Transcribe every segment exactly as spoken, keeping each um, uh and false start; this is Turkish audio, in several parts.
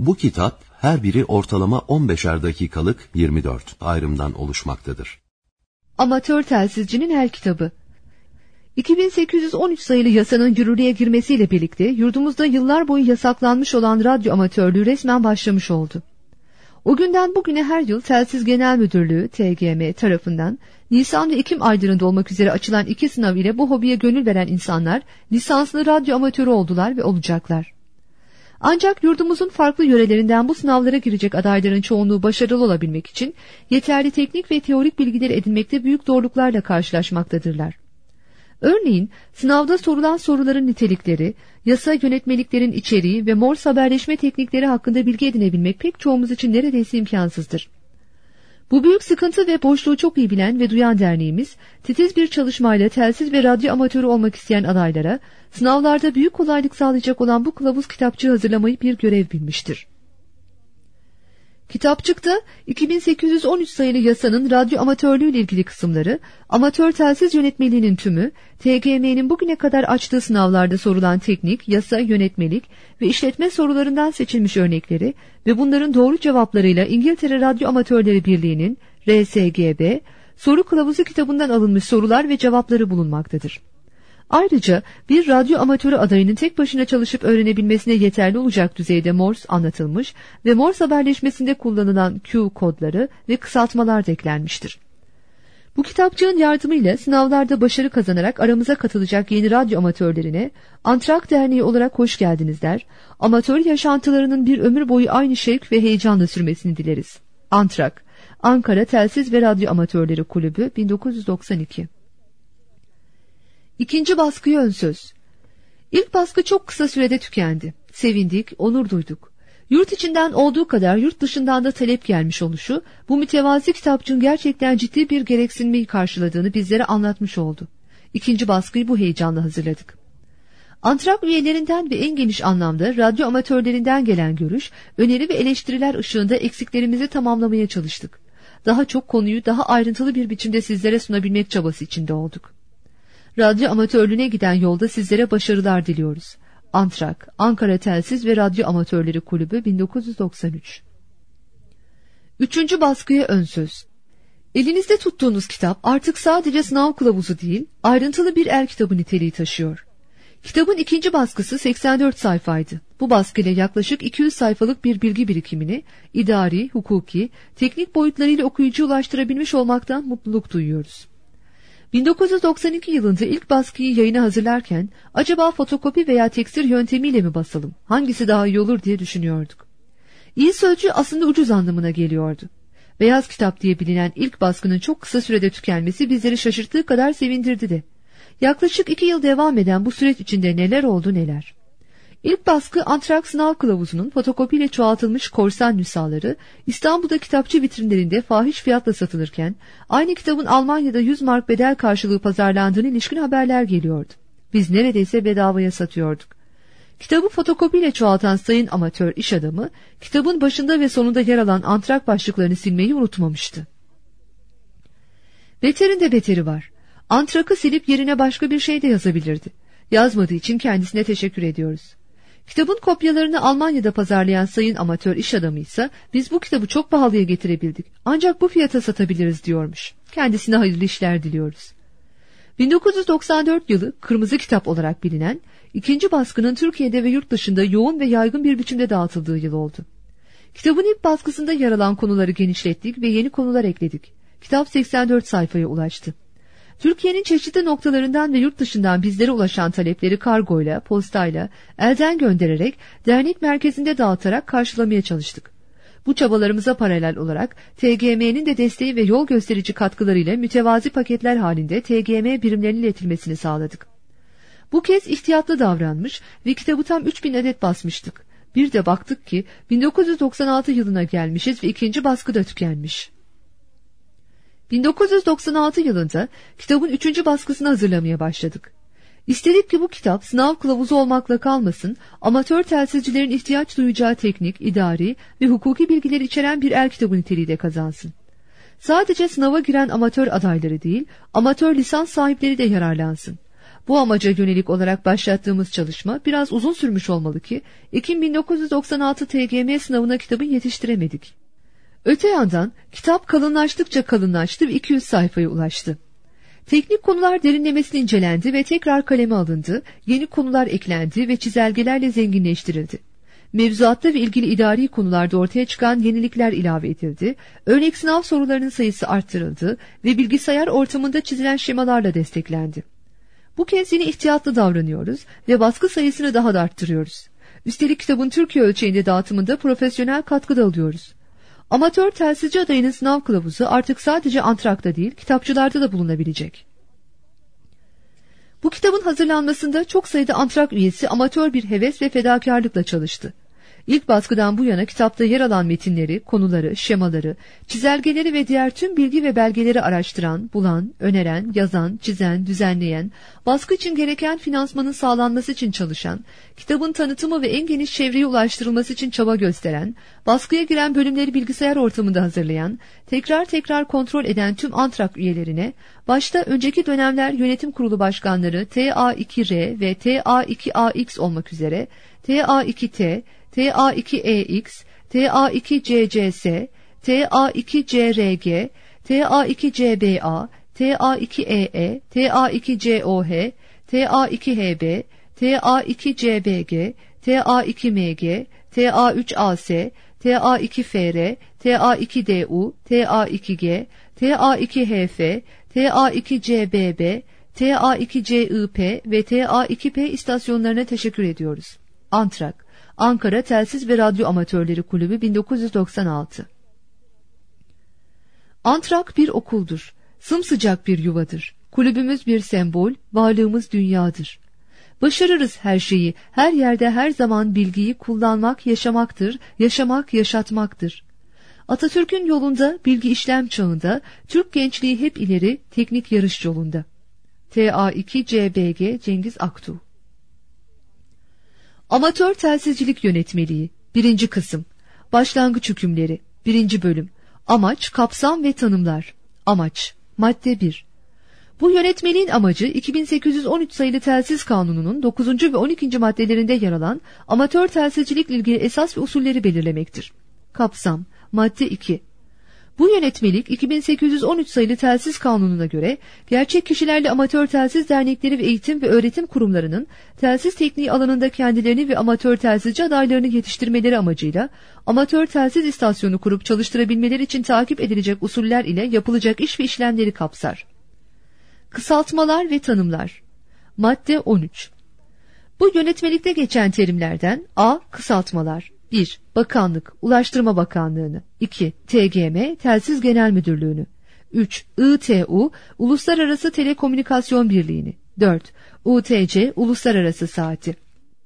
Bu kitap her biri ortalama on beşer dakikalık yirmi dört ayrımdan oluşmaktadır. Amatör telsizcinin her kitabı. iki bin sekiz yüz on üç sayılı yasanın yürürlüğe girmesiyle birlikte yurdumuzda yıllar boyu yasaklanmış olan radyo amatörlüğü resmen başlamış oldu. O günden bugüne her yıl Telsiz Genel Müdürlüğü T G M tarafından Nisan ve Ekim aylarında olmak üzere açılan iki sınav ile bu hobiye gönül veren insanlar lisanslı radyo amatörü oldular ve olacaklar. Ancak yurdumuzun farklı yörelerinden bu sınavlara girecek adayların çoğunluğu başarılı olabilmek için yeterli teknik ve teorik bilgileri edinmekte büyük zorluklarla karşılaşmaktadırlar. Örneğin sınavda sorulan soruların nitelikleri, yasa yönetmeliklerin içeriği ve Morse haberleşme teknikleri hakkında bilgi edinebilmek pek çoğumuz için neredeyse imkansızdır. Bu büyük sıkıntı ve boşluğu çok iyi bilen ve duyan derneğimiz, titiz bir çalışmayla telsiz ve radyo amatörü olmak isteyen adaylara, sınavlarda büyük kolaylık sağlayacak olan bu kılavuz kitapçığı hazırlamayı bir görev bilmiştir. Kitapçıkta iki bin sekiz yüz on üç sayılı yasanın radyo amatörlüğü ile ilgili kısımları, amatör telsiz yönetmeliğinin tümü, T G M'nin bugüne kadar açtığı sınavlarda sorulan teknik, yasa, yönetmelik ve işletme sorularından seçilmiş örnekleri ve bunların doğru cevaplarıyla İngiltere Radyo Amatörleri Birliği'nin R S G B, soru kılavuzu kitabından alınmış sorular ve cevapları bulunmaktadır. Ayrıca bir radyo amatörü adayının tek başına çalışıp öğrenebilmesine yeterli olacak düzeyde Morse anlatılmış ve Morse haberleşmesinde kullanılan Q kodları ve kısaltmalar da eklenmiştir. Bu kitapçığın yardımıyla sınavlarda başarı kazanarak aramıza katılacak yeni radyo amatörlerine Antrak Derneği olarak hoş geldiniz der, amatör yaşantılarının bir ömür boyu aynı şevk ve heyecanla sürmesini dileriz. Antrak, Ankara Telsiz ve Radyo Amatörleri Kulübü, bin dokuz yüz doksan iki. İkinci baskıya ön söz. İlk baskı çok kısa sürede tükendi. Sevindik, onur duyduk. Yurt içinden olduğu kadar yurt dışından da talep gelmiş oluşu, bu mütevazi kitapçığın gerçekten ciddi bir gereksinmeyi karşıladığını bizlere anlatmış oldu. İkinci baskıyı bu heyecanla hazırladık. Antrak üyelerinden ve en geniş anlamda radyo amatörlerinden gelen görüş, öneri ve eleştiriler ışığında eksiklerimizi tamamlamaya çalıştık. Daha çok konuyu daha ayrıntılı bir biçimde sizlere sunabilmek çabası içinde olduk. Radyo amatörlüğüne giden yolda sizlere başarılar diliyoruz. Antrak, Ankara Telsiz ve Radyo Amatörleri Kulübü, bin dokuz yüz doksan üç. Üçüncü baskıya ön söz. Elinizde tuttuğunuz kitap artık sadece sınav kılavuzu değil, ayrıntılı bir el kitabı niteliği taşıyor. Kitabın ikinci baskısı seksen dört sayfaydı. Bu baskıyla yaklaşık iki yüz sayfalık bir bilgi birikimini idari, hukuki, teknik boyutlarıyla okuyucuya ulaştırabilmiş olmaktan mutluluk duyuyoruz. bin dokuz yüz doksan iki yılında ilk baskıyı yayına hazırlarken acaba fotokopi veya tekstil yöntemiyle mi basalım, hangisi daha iyi olur diye düşünüyorduk. İyi sözcüğü aslında ucuz anlamına geliyordu. Beyaz kitap diye bilinen ilk baskının çok kısa sürede tükenmesi bizleri şaşırttığı kadar sevindirdi de. Yaklaşık iki yıl devam eden bu süreç içinde neler oldu neler. İlk baskı Antrak sınav kılavuzunun fotokopiyle çoğaltılmış korsan nüshaları İstanbul'da kitapçı vitrinlerinde fahiş fiyatla satılırken aynı kitabın Almanya'da yüz mark bedel karşılığı pazarlandığına ilişkin haberler geliyordu. Biz neredeyse bedavaya satıyorduk. Kitabı fotokopiyle çoğaltan sayın amatör iş adamı kitabın başında ve sonunda yer alan Antrak başlıklarını silmeyi unutmamıştı. Beterin de beteri var. Antrak'ı silip yerine başka bir şey de yazabilirdi. Yazmadığı için kendisine teşekkür ediyoruz. Kitabın kopyalarını Almanya'da pazarlayan sayın amatör iş adamı ise biz bu kitabı çok pahalıya getirebildik ancak bu fiyata satabiliriz diyormuş. Kendisine hayırlı işler diliyoruz. bin dokuz yüz doksan dört yılı Kırmızı Kitap olarak bilinen ikinci baskının Türkiye'de ve yurt dışında yoğun ve yaygın bir biçimde dağıtıldığı yıl oldu. Kitabın ilk baskısında yer alan konuları genişlettik ve yeni konular ekledik. Kitap seksen dört sayfaya ulaştı. Türkiye'nin çeşitli noktalarından ve yurt dışından bizlere ulaşan talepleri kargoyla, postayla, elden göndererek dernek merkezinde dağıtarak karşılamaya çalıştık. Bu çabalarımıza paralel olarak T G M'nin de desteği ve yol gösterici katkılarıyla mütevazi paketler halinde T G M birimlerine iletilmesini sağladık. Bu kez ihtiyatlı davranmış ve kitabı tam üç bin adet basmıştık. Bir de baktık ki bin dokuz yüz doksan altı yılına gelmişiz ve ikinci baskı da tükenmiş. bin dokuz yüz doksan altı yılında kitabın üçüncü baskısını hazırlamaya başladık. İstedik ki bu kitap sınav kılavuzu olmakla kalmasın, amatör telsizcilerin ihtiyaç duyacağı teknik, idari ve hukuki bilgileri içeren bir el kitabı niteliği de kazansın. Sadece sınava giren amatör adayları değil, amatör lisans sahipleri de yararlansın. Bu amaca yönelik olarak başlattığımız çalışma biraz uzun sürmüş olmalı ki Ekim bin dokuz yüz doksan altı T G M sınavına kitabı yetiştiremedik. Öte yandan kitap kalınlaştıkça kalınlaştı ve iki yüz sayfaya ulaştı. Teknik konular derinlemesine incelendi ve tekrar kaleme alındı, yeni konular eklendi ve çizelgelerle zenginleştirildi. Mevzuatta ve ilgili idari konularda ortaya çıkan yenilikler ilave edildi, örnek sınav sorularının sayısı arttırıldı ve bilgisayar ortamında çizilen şemalarla desteklendi. Bu kez yine ihtiyatlı davranıyoruz ve baskı sayısını daha da arttırıyoruz. Üstelik kitabın Türkiye ölçeğinde dağıtımında profesyonel katkı da alıyoruz. Amatör telsizci adayının sınav kılavuzu artık sadece Antrak'ta değil, kitapçılarda da bulunabilecek. Bu kitabın hazırlanmasında çok sayıda Antrak üyesi amatör bir heves ve fedakarlıkla çalıştı. İlk baskıdan bu yana kitapta yer alan metinleri, konuları, şemaları, çizelgeleri ve diğer tüm bilgi ve belgeleri araştıran, bulan, öneren, yazan, çizen, düzenleyen, baskı için gereken finansmanın sağlanması için çalışan, kitabın tanıtımı ve en geniş çevreye ulaştırılması için çaba gösteren, baskıya giren bölümleri bilgisayar ortamında hazırlayan, tekrar tekrar kontrol eden tüm Antrak üyelerine, başta önceki dönemler yönetim kurulu başkanları T A iki R ve T A iki A X olmak üzere T A iki T, T A iki E X, T A iki C C S, T A iki C R G, T A iki C B A, T A iki E E, T A iki C O H, T A iki H B, T A iki C B G, T A iki M G, T A üç A S, T A iki F R, T A iki D U, T A iki G, T A iki H F, T A iki C B B, T A iki C I P ve T A iki P istasyonlarına teşekkür ediyoruz. Antrak, Ankara Telsiz ve Radyo Amatörleri Kulübü bin dokuz yüz doksan altı. Antrak bir okuldur, sımsıcak bir yuvadır. Kulübümüz bir sembol, varlığımız dünyadır. Başarırız her şeyi, her yerde her zaman bilgiyi kullanmak yaşamaktır, yaşamak yaşatmaktır. Atatürk'ün yolunda, bilgi işlem çağında, Türk gençliği hep ileri, teknik yarış yolunda. T A iki C B G Cengiz Aktuğ. Amatör telsizcilik yönetmeliği birinci kısım. Başlangıç hükümleri birinci bölüm. Amaç, kapsam ve tanımlar. Amaç. Madde bir. Bu yönetmeliğin amacı iki bin sekiz yüz on üç sayılı Telsiz Kanunu'nun dokuzuncu ve on ikinci maddelerinde yer alan amatör telsizcilikle ilgili esas ve usulleri belirlemektir. Kapsam. Madde iki. Bu yönetmelik iki bin sekiz yüz on üç sayılı Telsiz Kanunu'na göre gerçek kişilerle amatör telsiz dernekleri ve eğitim ve öğretim kurumlarının telsiz tekniği alanında kendilerini ve amatör telsizci adaylarını yetiştirmeleri amacıyla amatör telsiz istasyonu kurup çalıştırabilmeleri için takip edilecek usuller ile yapılacak iş ve işlemleri kapsar. Kısaltmalar ve tanımlar. Madde on üç. Bu yönetmelikte geçen terimlerden A. Kısaltmalar. bir. Bakanlık, Ulaştırma Bakanlığı'nı. iki. T G M, Telsiz Genel Müdürlüğü'nü. üç. I T U, Uluslararası Telekomünikasyon Birliği'ni. dört. U T C, Uluslararası Saati.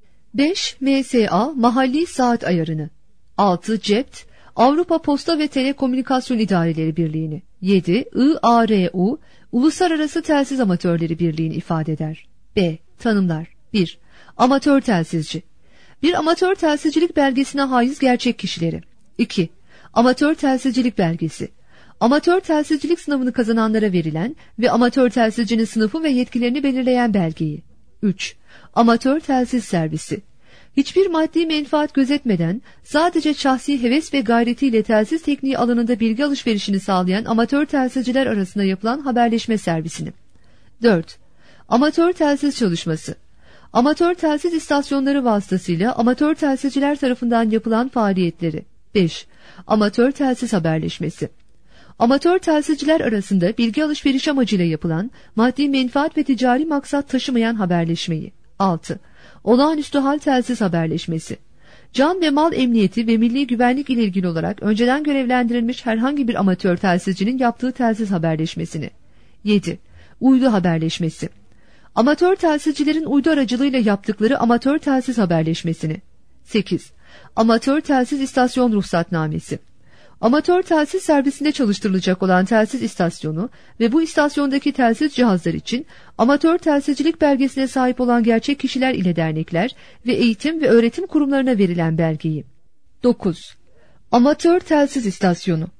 beş. M S A, Mahalli Saat Ayarını. altı. Cept, Avrupa Posta ve Telekomünikasyon İdareleri Birliği'ni. yedi. I A R U, Uluslararası Telsiz Amatörleri Birliği'ni ifade eder. B. Tanımlar. bir. Amatör telsizci. Bir amatör telsizcilik belgesine haiz gerçek kişileri. iki. Amatör telsizcilik belgesi. Amatör telsizcilik sınavını kazananlara verilen ve amatör telsizcinin sınıfı ve yetkilerini belirleyen belgeyi. üç. Amatör telsiz servisi. Hiçbir maddi menfaat gözetmeden sadece şahsi heves ve gayretiyle telsiz tekniği alanında bilgi alışverişini sağlayan amatör telsizciler arasında yapılan haberleşme servisini. dört. Amatör telsiz çalışması. Amatör telsiz istasyonları vasıtasıyla amatör telsizciler tarafından yapılan faaliyetleri. beş. Amatör telsiz haberleşmesi. Amatör telsizciler arasında bilgi alışveriş amacıyla yapılan, maddi menfaat ve ticari maksat taşımayan haberleşmeyi. altı. Olağanüstü hal telsiz haberleşmesi. Can ve mal emniyeti ve milli güvenlik ile ilgili olarak önceden görevlendirilmiş herhangi bir amatör telsizcinin yaptığı telsiz haberleşmesini. yedi. Uydu haberleşmesi. Amatör telsizcilerin uydu aracılığıyla yaptıkları amatör telsiz haberleşmesini. sekiz. Amatör telsiz istasyon ruhsatnamesi. Amatör telsiz servisinde çalıştırılacak olan telsiz istasyonu ve bu istasyondaki telsiz cihazlar için amatör telsizcilik belgesine sahip olan gerçek kişiler ile dernekler ve eğitim ve öğretim kurumlarına verilen belgeyi. dokuz. Amatör telsiz istasyonu.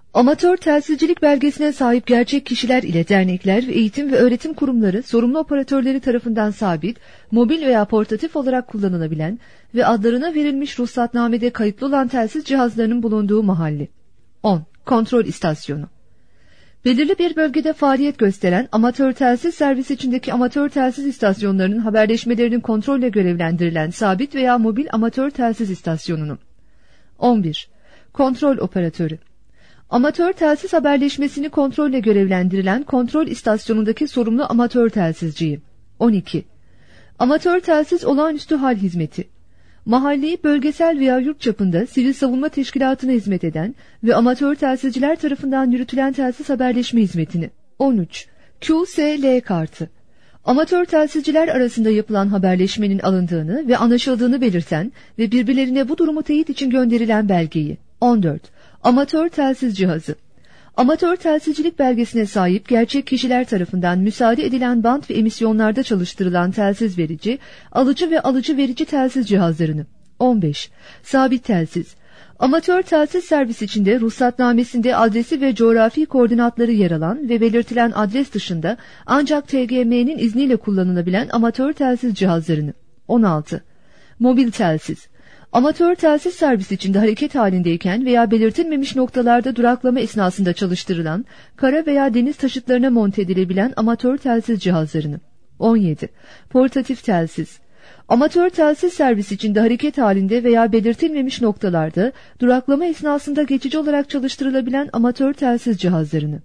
Amatör telsizcilik belgesine sahip gerçek kişiler ile dernekler ve eğitim ve öğretim kurumları sorumlu operatörleri tarafından sabit, mobil veya portatif olarak kullanılabilen ve adlarına verilmiş ruhsatnamede kayıtlı olan telsiz cihazlarının bulunduğu mahalli. on. Kontrol istasyonu. Belirli bir bölgede faaliyet gösteren amatör telsiz servis içindeki amatör telsiz istasyonlarının haberleşmelerinin kontrolle görevlendirilen sabit veya mobil amatör telsiz istasyonunu. on bir. Kontrol operatörü. Amatör telsiz haberleşmesini kontrolle görevlendirilen kontrol istasyonundaki sorumlu amatör telsizciyi. on iki. Amatör telsiz olağanüstü hal hizmeti. Mahalli, bölgesel veya yurt çapında sivil savunma teşkilatına hizmet eden ve amatör telsizciler tarafından yürütülen telsiz haberleşme hizmetini. on üç. Q S L kartı. Amatör telsizciler arasında yapılan haberleşmenin alındığını ve anlaşıldığını belirten ve birbirlerine bu durumu teyit için gönderilen belgeyi. on dört. Amatör telsiz cihazı. Amatör telsizcilik belgesine sahip gerçek kişiler tarafından müsaade edilen bant ve emisyonlarda çalıştırılan telsiz verici, alıcı ve alıcı verici telsiz cihazlarını. on beş. Sabit telsiz. Amatör telsiz servis içinde ruhsatnamesinde adresi ve coğrafi koordinatları yer alan ve belirtilen adres dışında ancak T G M'nin izniyle kullanılabilen amatör telsiz cihazlarını. on altı. Mobil telsiz. Amatör telsiz servis içinde hareket halindeyken veya belirtilmemiş noktalarda duraklama esnasında çalıştırılan, kara veya deniz taşıtlarına monte edilebilen amatör telsiz cihazlarını. on yedi. Portatif telsiz. Amatör telsiz servis içinde hareket halinde veya belirtilmemiş noktalarda duraklama esnasında geçici olarak çalıştırılabilen amatör telsiz cihazlarını.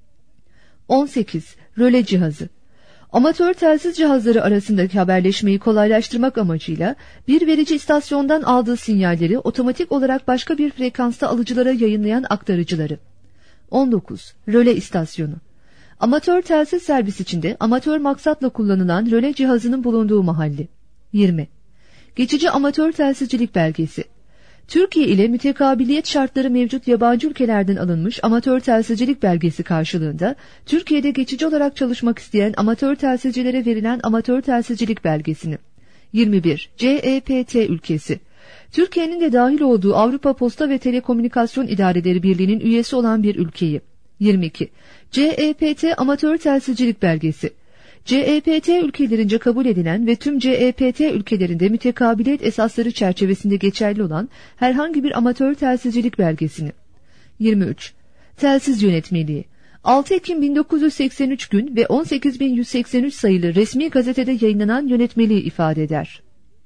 on sekiz. Röle cihazı. Amatör telsiz cihazları arasındaki haberleşmeyi kolaylaştırmak amacıyla bir verici istasyondan aldığı sinyalleri otomatik olarak başka bir frekansta alıcılara yayınlayan aktarıcıları. on dokuz. Röle istasyonu. Amatör telsiz servis içinde amatör maksatla kullanılan röle cihazının bulunduğu mahalli. yirmi. Geçici amatör telsizcilik belgesi. Türkiye ile mütekabiliyet şartları mevcut yabancı ülkelerden alınmış amatör telsizcilik belgesi karşılığında Türkiye'de geçici olarak çalışmak isteyen amatör telsizcilere verilen amatör telsizcilik belgesini. yirmi bir. C E P T ülkesi. Türkiye'nin de dahil olduğu Avrupa Posta ve Telekomünikasyon İdareleri Birliği'nin üyesi olan bir ülkeyi. yirmi iki. C E P T amatör telsizcilik belgesi. C E P T ülkelerince kabul edilen ve tüm C E P T ülkelerinde mütekabiliyet esasları çerçevesinde geçerli olan herhangi bir amatör telsizcilik belgesini. yirmi üç. Telsiz yönetmeliği. altı Ekim bin dokuz yüz seksen üç gün ve on sekiz bin yüz seksen üç sayılı resmi gazetede yayınlanan yönetmeliği ifade eder.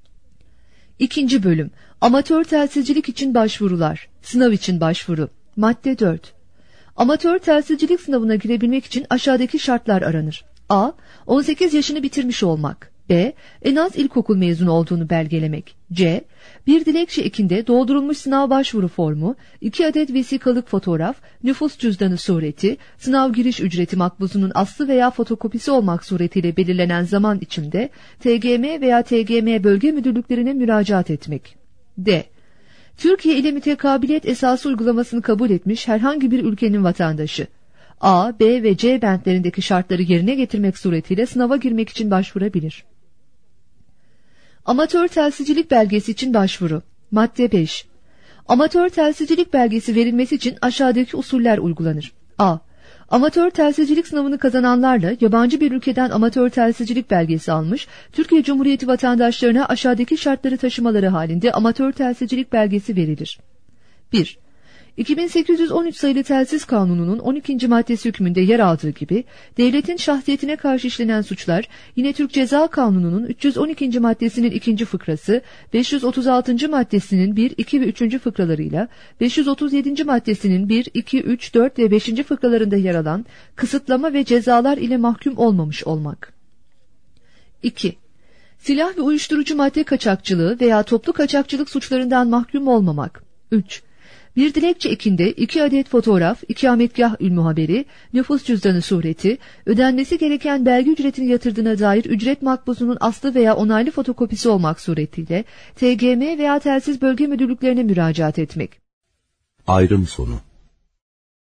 İkinci bölüm. Amatör telsizcilik için başvurular. Sınav için başvuru. Madde dört. Amatör telsizcilik sınavına girebilmek için aşağıdaki şartlar aranır. A. on sekiz yaşını bitirmiş olmak. B. En az ilkokul mezunu olduğunu belgelemek. C. Bir dilekçe ekinde doldurulmuş sınav başvuru formu, iki adet vesikalık fotoğraf, nüfus cüzdanı sureti, sınav giriş ücreti makbuzunun aslı veya fotokopisi olmak suretiyle belirlenen zaman içinde T G M veya T G M bölge müdürlüklerine müracaat etmek. D. Türkiye ile mütekabiliyet esası uygulamasını kabul etmiş herhangi bir ülkenin vatandaşı. A, B ve C bentlerindeki şartları yerine getirmek suretiyle sınava girmek için başvurabilir. Amatör telsizcilik belgesi için başvuru. Madde beş. Amatör telsizcilik belgesi verilmesi için aşağıdaki usuller uygulanır. A. Amatör telsizcilik sınavını kazananlarla yabancı bir ülkeden amatör telsizcilik belgesi almış, Türkiye Cumhuriyeti vatandaşlarına aşağıdaki şartları taşımaları halinde amatör telsizcilik belgesi verilir. bir. iki bin sekiz yüz on üç sayılı Telsiz Kanunu'nun on ikinci maddesi hükmünde yer aldığı gibi, devletin şahsiyetine karşı işlenen suçlar, yine Türk Ceza Kanunu'nun üç yüz on ikinci maddesinin ikinci fıkrası, beş yüz otuz altıncı maddesinin bir, iki ve üçüncü fıkralarıyla, beş yüz otuz yedinci maddesinin bir, iki, üç, dört ve beşinci fıkralarında yer alan kısıtlama ve cezalar ile mahkum olmamış olmak. iki. Silah ve uyuşturucu madde kaçakçılığı veya toplu kaçakçılık suçlarından mahkum olmamak. üç. Bir dilekçe ekinde iki adet fotoğraf, ikametgah ünmuhaberi, nüfus cüzdanı sureti, ödenmesi gereken belge ücretini yatırdığına dair ücret makbuzunun aslı veya onaylı fotokopisi olmak suretiyle T G M veya telsiz bölge müdürlüklerine müracaat etmek. Ayrım sonu.